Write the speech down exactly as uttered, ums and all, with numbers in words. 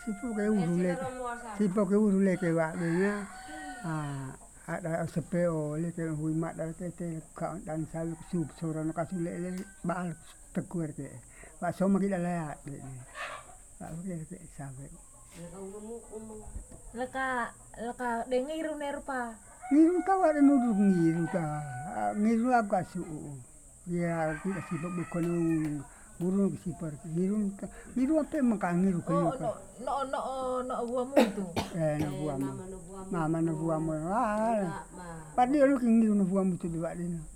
sipo ke urule sipo ke urule ke wa'dina a'da sepeo leke huima da tete ka dan salu sup sorono kasu le'e ba'al teguer ke bakso ma ki lea Leka leka dengiru nerpa. Ngiru ka wa nudu ngiru ka, ngiru aga su'u ya sipo bukono burung sipar ngiru ngiru ape maka ngiru Oh no no no no buamuntu. Eh no buamu, mama no buamu, padi ulu ki ngiru no buamu tu di wa'dina.